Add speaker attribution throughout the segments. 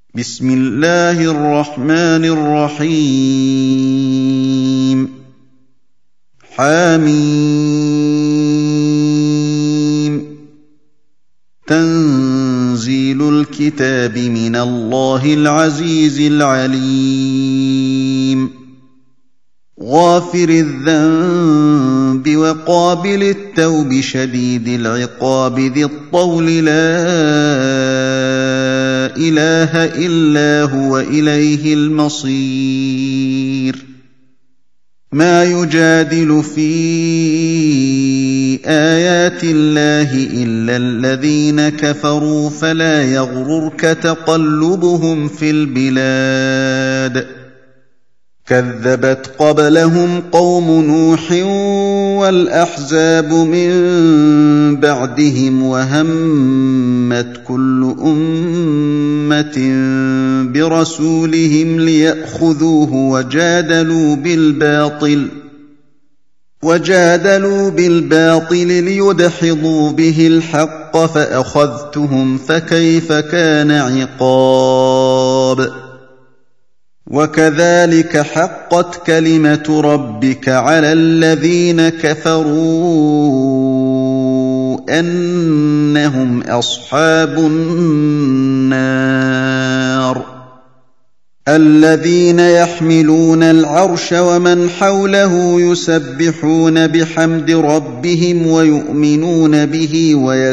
Speaker 1: بسم الله الرحمن الرحيم حم تنزيل الكتاب من الله العزيز العليم غافر الذنب وقابل التوب شديد العقاب ذي الطول لا إله إلا هو إليه المصير ما يجادل في آيات الله إلا الذين كفروا فلا يغررك تقلبهم في البلاد كذبت قبلهم قوم نوح والأحزاب من بعدهم وهمت كل أمة برسولهم ليأخذوه وجادلوا بالباطل ليدحضوا به الحق فأخذتهم فكيف كان عقاب وكذلك حقت كلمة ربك على الذين كفروا أنهم أصحاب النار الذين يحملون العرش ومن حوله يسبحون بحمد ربهم ويؤمنون به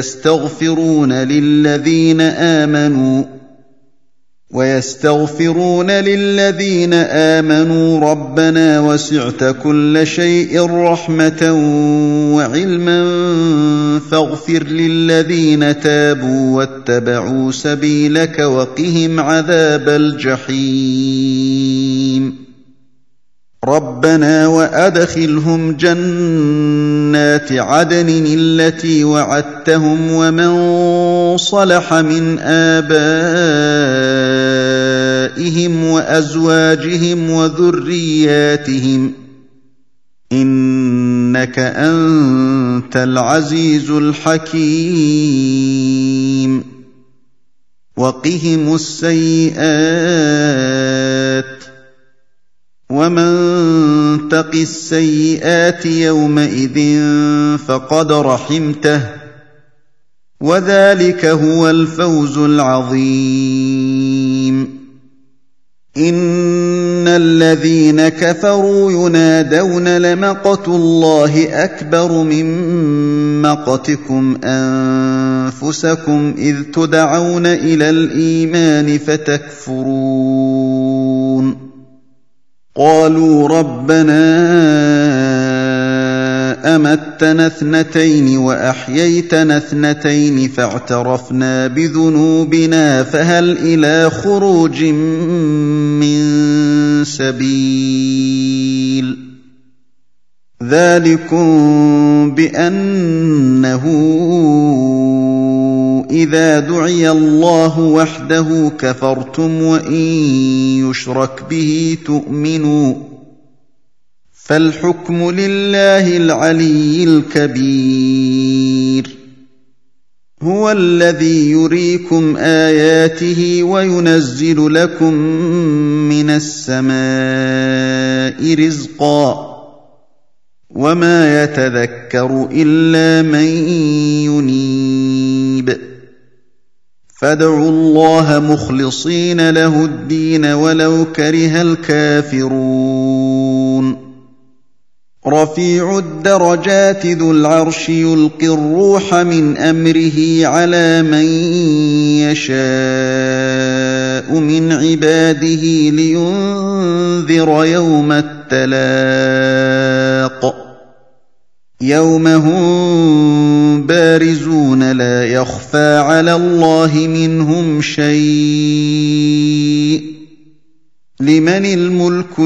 Speaker 1: ويستغفرون للذين آمنوا ربنا وسعت كل شيء رحمة وعلما فاغفر للذين تابوا واتبعوا سبيلك وقهم عذاب الجحيم ربنا وأدخلهم جنات عدن التي وعدتهم ومن صلح من آبائهم وأزواجهم وذرياتهم إنك أنت العزيز الحكيم وقهم السيئات ومن تق السيئات يومئذ فقد رحمته وذلك هو الفوز العظيم إن الذين كفروا ينادون لمقت الله أكبر من مقتكم أنفسكم إذ تدعون إلى الإيمان فتكفرون قالوا ربنا أمتنا اثنتين وأحييتنا اثنتين فاعترفنا بذنوبنا فهل إلى خروج من سبيل ذلكم بأنه إذا دعي الله وحده كفرتم وإن يشرك به تؤمنوا فالحكم لله العلي الكبير هو الذي يريكم آياته وينزل لكم من السماء رزقا وما يتذكر إلا من ينيب فادعوا الله مخلصين له الدين ولو كره الكافرون رفيع الدرجات ذو العرش يلقي الروح من أمره على من يشاء من عباده لينذر يوم التلاق يوم هم بارزون لا يخفى على الله منهم شيء لمن الملك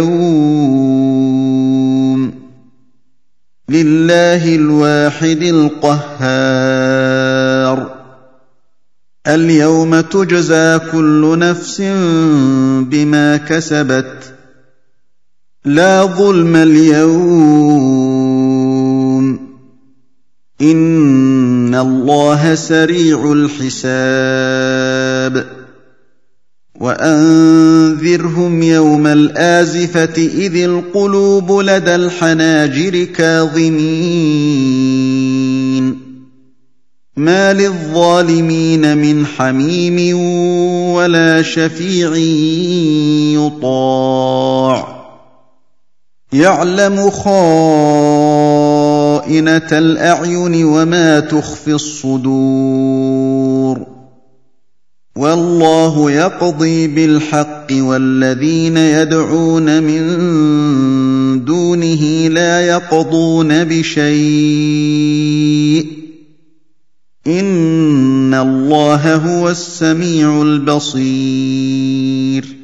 Speaker 1: اليوم لله الواحد القهار اليوم تجزى كل نفس بما كسبت لا ظلم اليوم إن الله سريع الحساب وأنذرهم يوم الآزفة إذ القلوب لدى الحناجر كاظمين ما للظالمين من حميم ولا شفيع يطاع يعلم خائنة الأعين وما تخفي الصدور والله يقضي بالحق والذين يدعون من دونه لا يقضون بشيء إن الله هو السميع البصير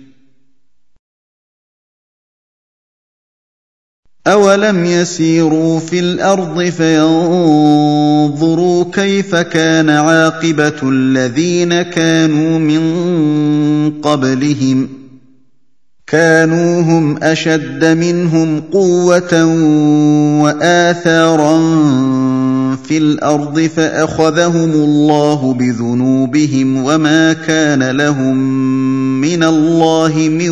Speaker 1: أولم يسيروا في الأرض فينظروا كيف كان عاقبة الذين كانوا من قبلهم كانوا هم أشد منهم قوة وآثارا في الأرض فأخذهم الله بذنوبهم وما كان لهم من الله من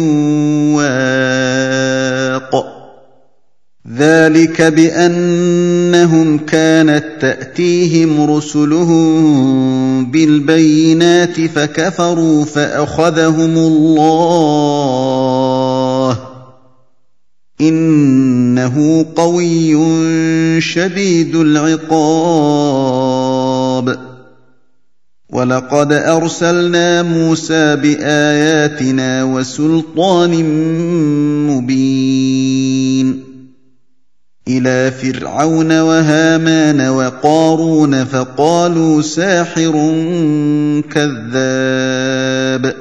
Speaker 1: واق ذلك بأنهم كانت تأتيهم رسلهم بالبينات فكفروا فأخذهم الله إنه قوي شديد العقاب ولقد أرسلنا موسى بآياتنا وسلطان مبين إلى فرعون وهامان وقارون فقالوا ساحر كذاب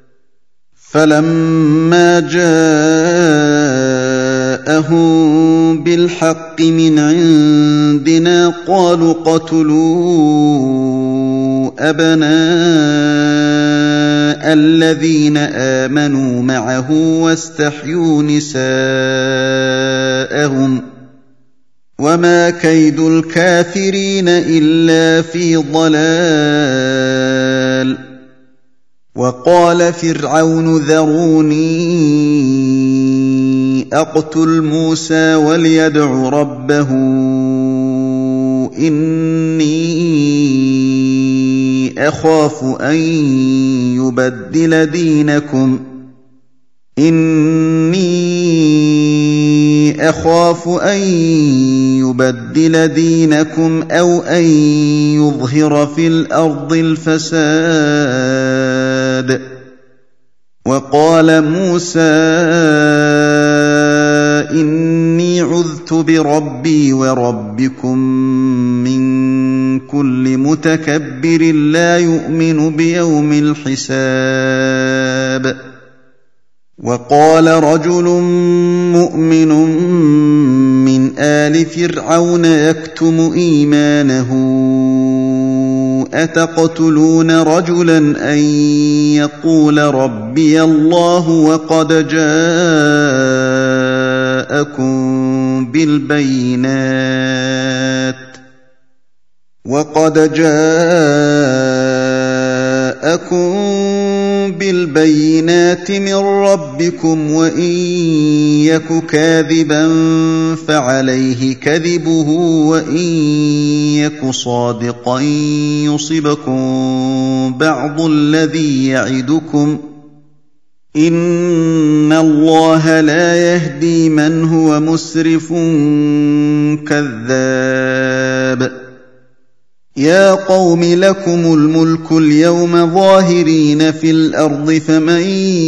Speaker 1: فلما جاءهم بالحق من عندنا قالوا اقتلوا أبناء الذين آمنوا معه واستحيوا نساءهم وما كيد الكافرين إلا في ضلال وقال فرعون ذروني أقتل موسى وليدع ربه إني أخاف أن يبدل دينكم أو أن يظهر في الأرض الفساد وقال موسى إني عذت بربي وربكم من كل متكبر لا يؤمن بيوم الحساب وقال رجل مؤمن من آل فرعون يكتم إيمانه أتقتلون رجلا أن يقول ربي الله وقد جاءكم بالبينات من ربكم وإن يك كاذبا فعليه كذبه وإن يك صادقا يصبكم بعض الذي يعدكم إن الله لا يهدي من هو مسرف كذاب يا قوم لكم الملك اليوم ظاهرين في الأرض فمن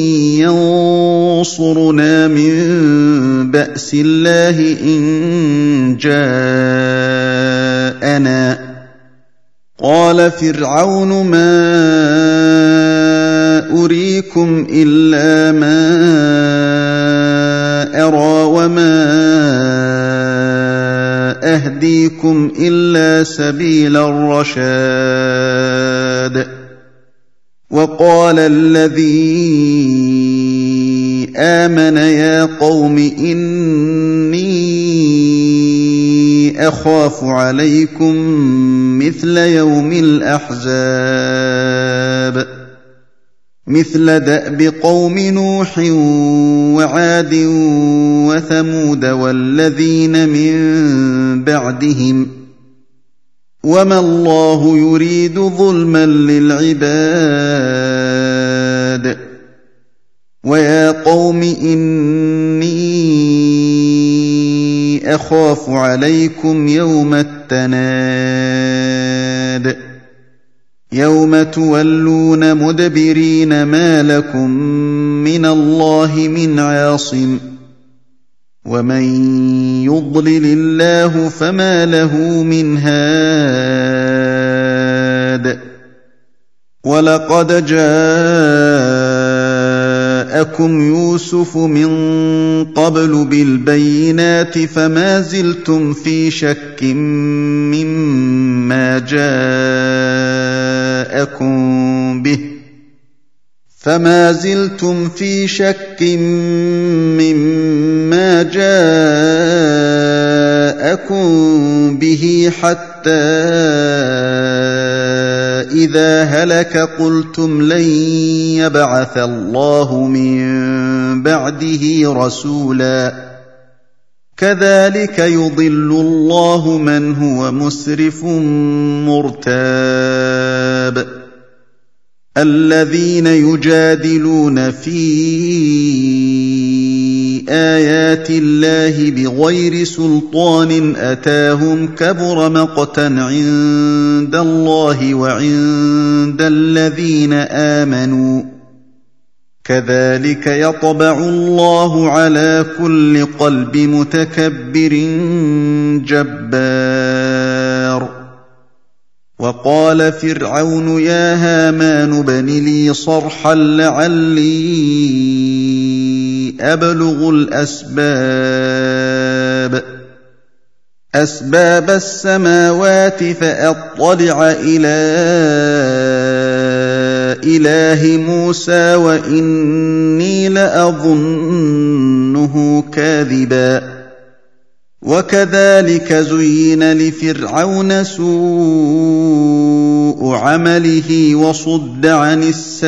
Speaker 1: ينصرنا من بأس الله إن جاءنا قال فرعون ما أريكم إلا ما أرى وما أهديكم إلا سبيل الرشاد وقال الذي آمن يا قوم إني أخاف عليكم مثل يوم الأحزاب مثل دأب قوم نوح وعاد وثمود والذين من بعدهم وما الله يريد ظلما للعباد ويا قوم إني أخاف عليكم يوم التناد يوم تولون مدبرين ما لكم من الله من عاصم ومن يضلل الله فما له من هاد ولقد جاءكم يوسف من قبل بالبينات فما زلتم في شك مما جاءكم به حتى إذا هلك قلتم لن يبعث الله من بعده رسولا كذلك يضل الله من هو مسرف مرتاب الذين يجادلون في آيات الله بغير سلطان أتاهم كبر مقتا عند الله وعند الذين آمنوا كذلك يطبع الله على كل قلب متكبر جبار وقال فرعون يا هامان ابن لي صرحا لعلي أبلغ أسباب السماوات فأطلع إلى إله موسى وإني لأظنه كاذبا وكذلك زين لفرعون سوء عمله وصد عن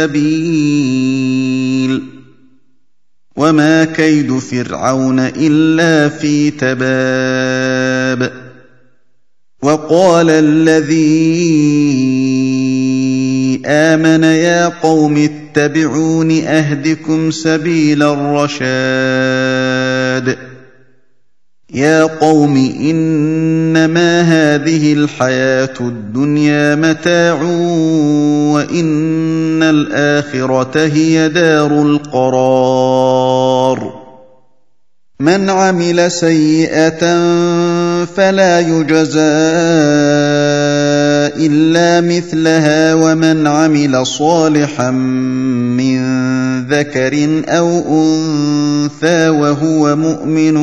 Speaker 1: السبيل وما كيد فرعون إلا في تباب وقال الذي آمن يا قوم اتبعون أهدكم سبيل الرشاد يا قوم إنما هذه الحياة الدنيا متاع وإن الآخرة هي دار القرار من عمل سيئة فلا يجزى إلا مثلها ومن عمل صالحا من ذكر أو أنثى وهو مؤمن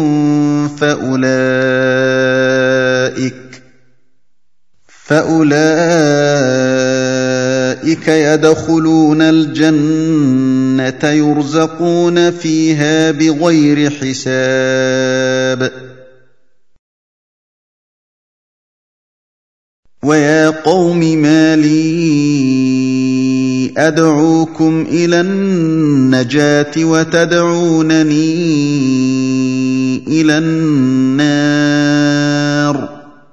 Speaker 1: فأولئك يدخلون الجنة يرزقون فيها بغير حساب ويا قوم ما لي أدعوكم إلى النجاة وتدعونني إلى النار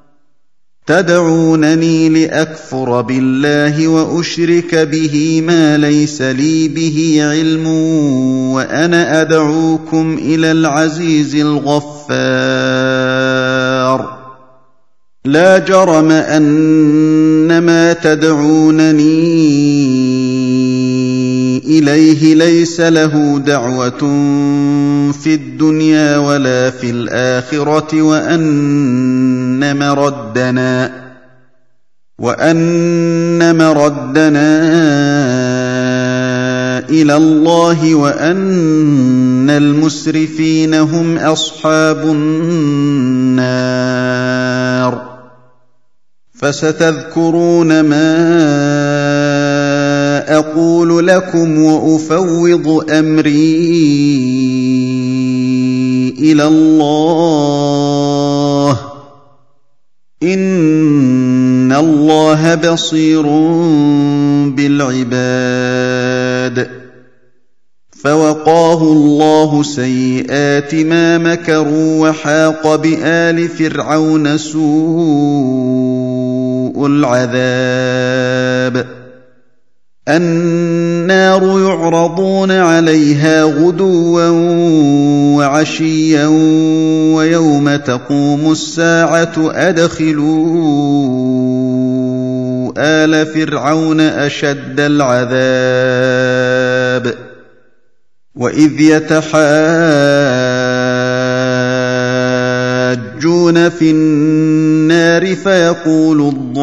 Speaker 1: تدعونني لأكفر بالله وأشرك به ما ليس لي به علم وأنا أدعوكم إلى العزيز الغفار لا جرم أن ما تدعونني إليه ليس له دعوة في الدنيا ولا في الآخرة وأن مردنا إلى الله وأن المسرفين هم أصحاب النار فستذكرون ما أقول لكم وأفوض أمري إلى الله إن الله اللَّهَ بَصِيرٌ بِالْعِبَادِ فَوَقَاهُ اللَّهُ سَيِّئَاتِ مَا مَكَرُوا وَحَاقَ بِآلِ فِرْعَوْنَ سُوءُ الْعَذَابِ النَّارُ يُعْرَضُونَ عَلَيْهَا غُدُوًّا وَعَشِيًّا وَيَوْمَ تَقُومُ السَّاعَةُ أَدْخِلُوا آلَ فِرْعَوْنَ أَشَدَّ الْعَذَابِ وَإِذْ يَتَحَاجُّونَ فِي النَّارِ فَيَقُولُ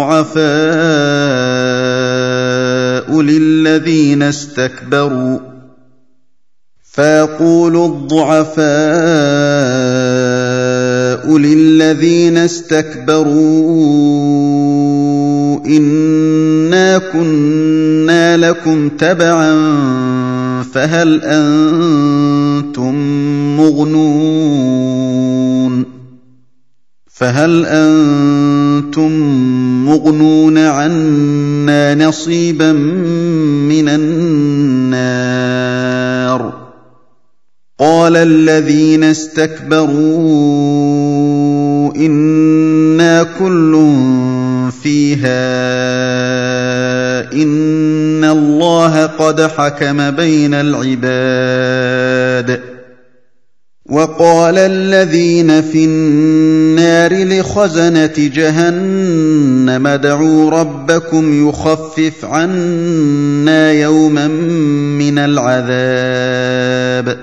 Speaker 1: الضُّعَفَاءُ لِلَّذِينَ اسْتَكْبَرُوا إِنَّا كُنَّا لَكُمْ تَبَعًا فَهَلْ أَنتُم مُّغْنُونَ عَنَّا نَصِيبًا مِّنَ النَّارِ قَالَ الَّذِينَ اسْتَكْبَرُوا إِنَّا كُلٌّ فِيهَا إِنَّ اللَّهَ قَدْ حَكَمَ بَيْنَ الْعِبَادِ وَقَالَ الَّذِينَ فِي النَّارِ لِخَزَنَةِ جَهَنَّمَ ادْعُوا رَبَّكُمْ يُخَفِّفْ عَنَّا يَوْمًا مِّنَ الْعَذَابِ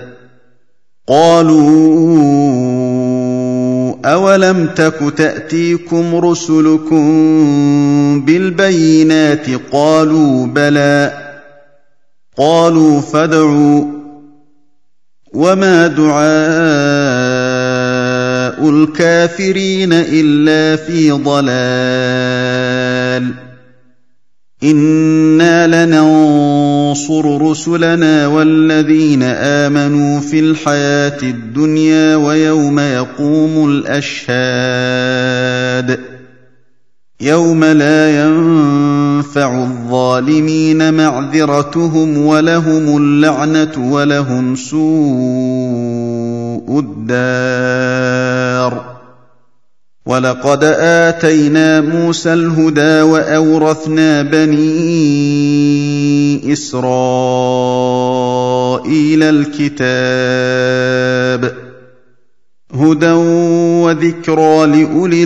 Speaker 1: قَالُوا أَوَلَمْ تَكُ تَأْتِيكُمْ رُسُلُكُم بِالْبَيِّنَاتِ قَالُوا بَلَىٰ قَالُوا فَادْعُوا وَمَا دُعَاءُ الْكَافِرِينَ إِلَّا فِي ضَلَالٍ إِنَّا لَنَنصُرُ رُسُلَنَا وَالَّذِينَ آمَنُوا فِي الْحَيَاةِ الدُّنْيَا وَيَوْمَ يَقُومُ الْأَشْهَادُ يَوْمَ لَا يَنفَعُ الظَّالِمِينَ مَعْذِرَتُهُمْ وَلَهُمُ اللَّعْنَةُ وَلَهُمْ سُوءُ الدَّارِ وَلَقَدْ آتَيْنَا مُوسَى الْهُدَىٰ وَأَوْرَثْنَا بَنِي إِسْرَائِيلَ الْكِتَابَ هُدًى وَذِكْرَىٰ لِأُولِي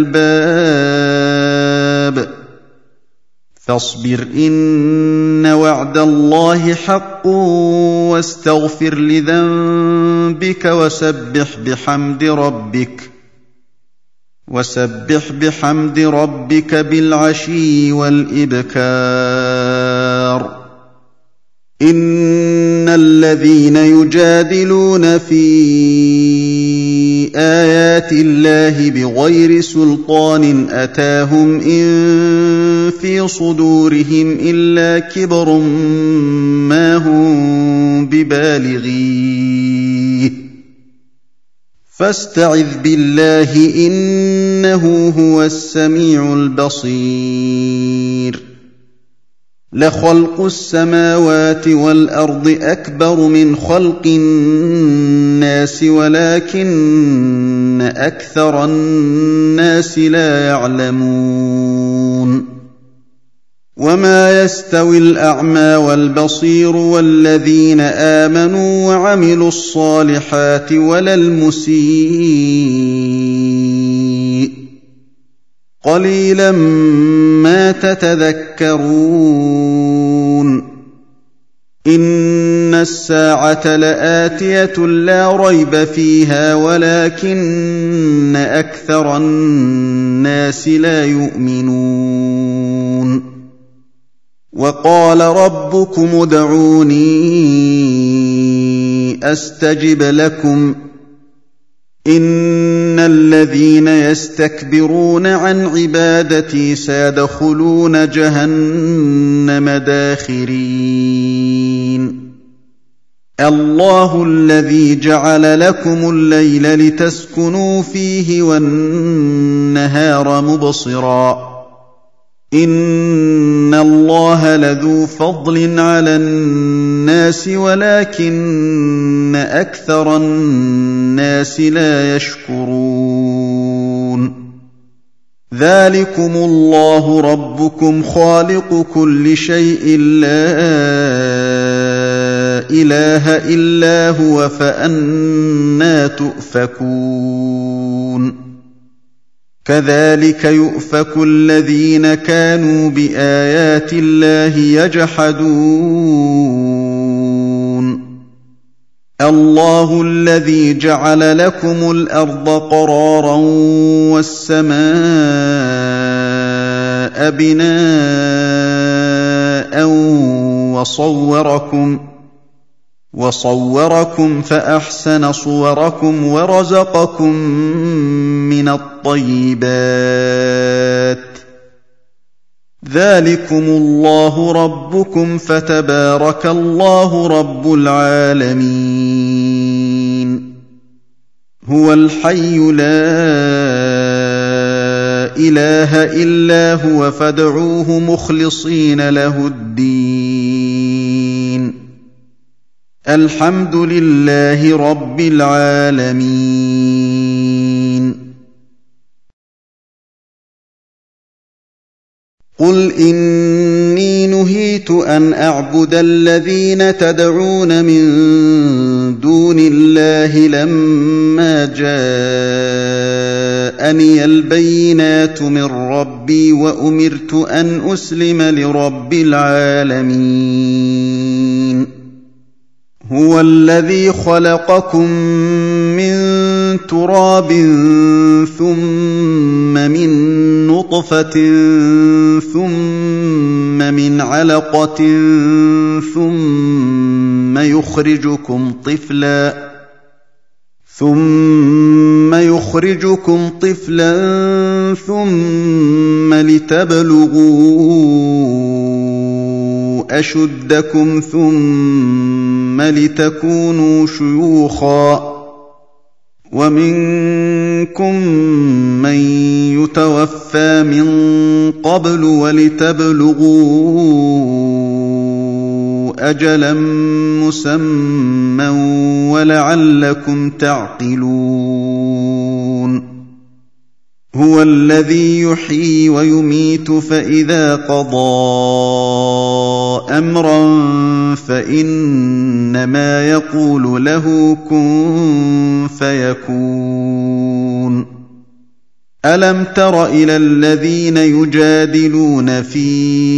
Speaker 1: الْأَلْبَابِ فاصبر إن وعد الله حق واستغفر لذنبك وسبح بحمد ربك بالعشي والإبكار إن الذين يجادلون في آيات الله بغير سلطان أتاهم إن في صدورهم إلا كبر ما هم ببالغيه فاستعذ بالله إنه هو السميع البصير لخلق السماوات والأرض أكبر من خلق الناس ولكن أكثر الناس لا يعلمون وما يستوي الأعمى والبصير والذين آمنوا وعملوا الصالحات ولا المسيء قليلا ما تتذكرون إن الساعة لآتية لا ريب فيها ولكن أكثر الناس لا يؤمنون وقال ربكم ادعوني أستجب لكم إن الذين يستكبرون عن عبادتي سيدخلون جهنم داخرين الله الذي جعل لكم الليل لتسكنوا فيه والنهار مبصرا إِنَّ اللَّهَ لَذُو فَضْلٍ عَلَى النَّاسِ وَلَٰكِنَّ أَكْثَرَ النَّاسِ لَا يَشْكُرُونَ ذَٰلِكُمُ اللَّهُ رَبُّكُمْ خَالِقُ كُلِّ شَيْءٍ لَّا إِلَٰهَ إِلَّا هُوَ فَأَنَّىٰ تُؤْفَكُونَ كَذَٰلِكَ يُؤْفَكُ الَّذِينَ كَانُوا بِآيَاتِ اللَّهِ يَجْحَدُونَ اللَّهُ الَّذِي جَعَلَ لَكُمُ الْأَرْضَ قَرَارًا وَالسَّمَاءَ بِنَاءً وَصَوَّرَكُمْ فَأَحْسَنَ صُوَرَكُمْ وَرَزَقَكُم مِّنَ الطَّيِّبَاتِ ذَٰلِكُمُ اللَّهُ رَبُّكُمْ فَتَبَارَكَ اللَّهُ رَبُّ الْعَالَمِينَ هُوَ الْحَيُّ لَا إِلَٰهَ إِلَّا هُوَ فَادْعُوهُ مُخْلِصِينَ لَهُ الدِّينَ الْحَمْدُ لِلَّهِ رَبِّ الْعَالَمِينَ قُلْ إِنِّي نُهِيتُ أَنْ أَعْبُدَ الَّذِينَ تَدْعُونَ مِن دُونِ اللَّهِ لَمَّا جَاءَنِيَ الْبَيِّنَاتُ مِن رَّبِّي وَأُمِرْتُ أَنْ أُسْلِمَ لِرَبِّ الْعَالَمِينَ هُوَ الَّذِي خَلَقَكُم مِّن تُرَابٍ ثُمَّ مِن نُّطْفَةٍ ثُمَّ مِنْ عَلَقَةٍ ثُمَّ يُخْرِجُكُمْ طِفْلًا ثُمَّ لِتَبْلُغُوا أَشُدَّكُمْ ثُمَّ لِتَكُونُوا شُيُوخًا وَمِنكُم مَّن يُتَوَفَّىٰ مِن قَبْلُ وَلِتَبْلُغُوا أَجَلًا مُّسَمًّى وَلَعَلَّكُمْ تَعْقِلُونَ هُوَ الَّذِي يُحْيِي وَيُمِيتُ فَإِذَا قَضَىٰ أَمْرًا فَإِنَّمَا يَقُولُ لَهُ كُن فَيَكُونُ أَلَمْ تَرَ إِلَى الَّذِينَ يُجَادِلُونَ فِي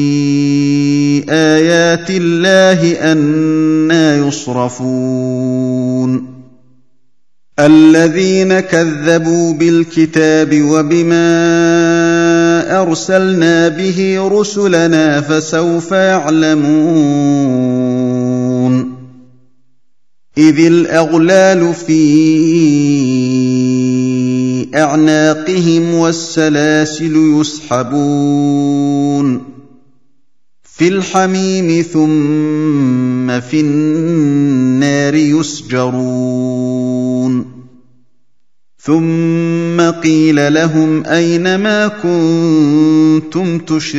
Speaker 1: آيَاتِ اللَّهِ أَنَّىٰ يُصْرَفُونَ الَّذِينَ كَذَّبُوا بِالْكِتَابِ وَبِمَا أَرْسَلْنَا بِهِ رُسُلَنَا فَسَوْفَ يَعْلَمُونَ إِذِ الْأَغْلَالُ فِي أَعْنَاقِهِمْ وَالسَّلَاسِلُ يُسْحَبُونَ فِي الْحَمِيمِ ثُمَّ فِي النَّارِ يُسْجَرُونَ ثُمَّ قِيلَ لَهُمْ أَيْنَ مَا كُنتُمْ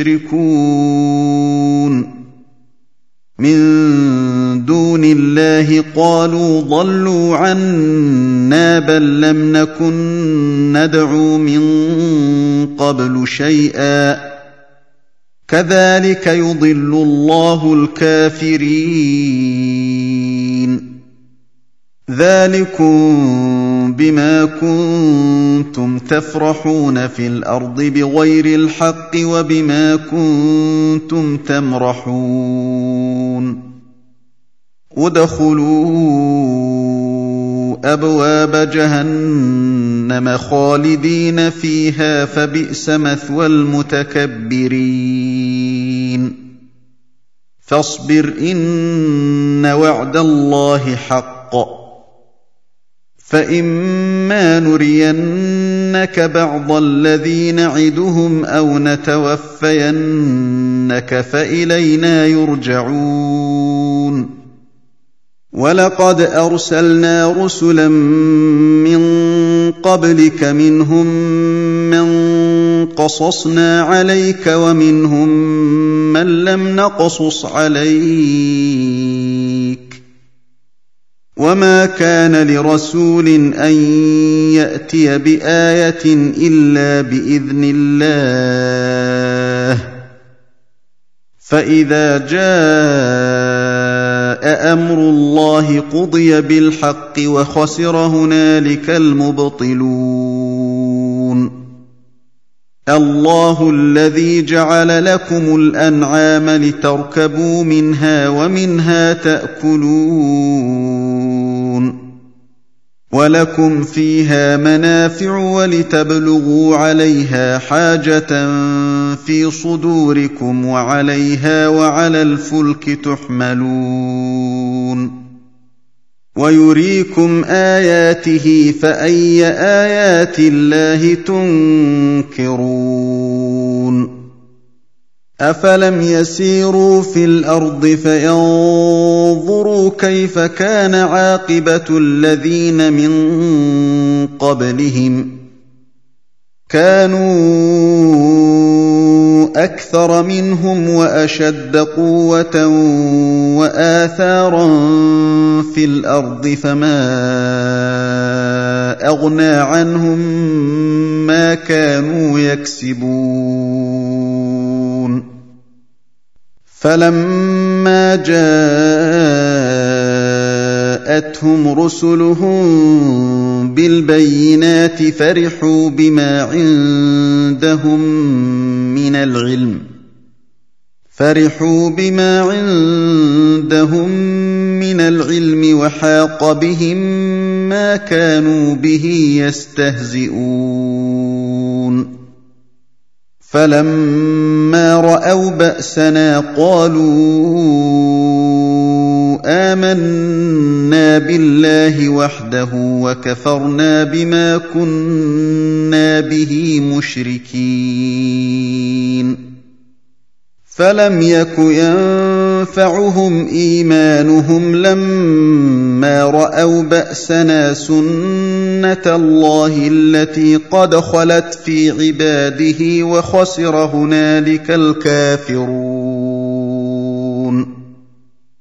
Speaker 1: تُشْرِكُونَ مِن دُونِ اللَّهِ قَالُوا ضَلُّوا عَنَّا بَل لَّمْ نَكُن نَّدْعُو مِن قَبْلُ شَيْئًا كَذَٰلِكَ يُضِلُّ اللَّهُ الْكَافِرِينَ ذَٰلِكُم بِمَا كُنتُمْ تَفْرَحُونَ فِي الْأَرْضِ بِغَيْرِ الْحَقِّ وَبِمَا كُنتُمْ تَمْرَحُونَ ادْخُلُوا أَبْوَابَ جَهَنَّمَ خَالِدِينَ فِيهَا فَبِئْسَ مَثْوَى الْمُتَكَبِّرِينَ فَاصْبِرْ إِنَّ وَعْدَ اللَّهِ حَقٌّ فَإِمَّا نُرِيَنَّكَ بَعْضَ الَّذِي نَعِدُهُمْ أَوْ نَتَوَفَّيَنَّكَ فَإِلَيْنَا يُرْجَعُونَ وَلَقَدْ أَرْسَلْنَا رُسُلًا مِّن قَبْلِكَ مِنْهُم مَّن قَصَصْنَا عَلَيْكَ وَمِنْهُم مَّن لَّمْ نَقْصُصْ عَلَيْكَ ۗ وَمَا كَانَ لِرَسُولٍ أَن يَأْتِيَ بِآيَةٍ إِلَّا بِإِذْنِ اللَّهِ ۚ فَإِذَا جَاءَ أَمْرُ اللَّهِ قُضِيَ بِالْحَقِّ وَخَسِرَ هُنَالِكَ الْمُبْطِلُونَ اللَّهُ الَّذِي جَعَلَ لَكُمُ الْأَنْعَامَ لِتَرْكَبُوا مِنْهَا وَمِنْهَا تَأْكُلُونَ وَلَكُمْ فِيهَا مَنَافِعُ وَلِتَبْلُغُوا عَلَيْهَا حَاجَةً فِي صُدُورِكُمْ وَعَلَيْهَا وَعَلَى الْفُلْكِ تُحْمَلُونَ وَيُرِيكُمْ آيَاتِهِ فَأَيَّ آيَاتِ اللَّهِ تُنكِرُونَ أَفَلَمْ يَسِيرُوا فِي الْأَرْضِ فَيَنظُرُوا كَيْفَ كَانَ عَاقِبَةُ الَّذِينَ مِن قَبْلِهِمْ كَانُوا أَكْثَرَ مِنْهُمْ وَأَشَدَّ قُوَّةً وَآثَارًا فِي الْأَرْضِ فَمَا أَغْنَىٰ عَنْهُم مَّا كَانُوا يَكْسِبُونَ فَلَمَّا جَاءَتْهُمْ رُسُلُهُم بِالْبَيِّنَاتِ فَرِحُوا بِمَا عِندَهُم مِّنَ الْعِلْمِ وَحَاقَ بِهِم مَّا كَانُوا بِهِ يَسْتَهْزِئُونَ فَلَمَّا رَأَوْا بَأْسَنَا قَالُوا آمَنَّا بِاللَّهِ وَحْدَهُ وَكَفَرْنَا بِمَا كُنَّا بِهِ مُشْرِكِينَ فَلَمْ يَكُ يَنفَعُهُمْ إِيمَانُهُمْ لَمَّا رَأَوْا بَأْسَنَا سُنَّتَ اللَّهِ الَّتِي قَدْ خَلَتْ فِي عِبَادِهِ وَخَسِرَ هُنَالِكَ الْكَافِرُونَ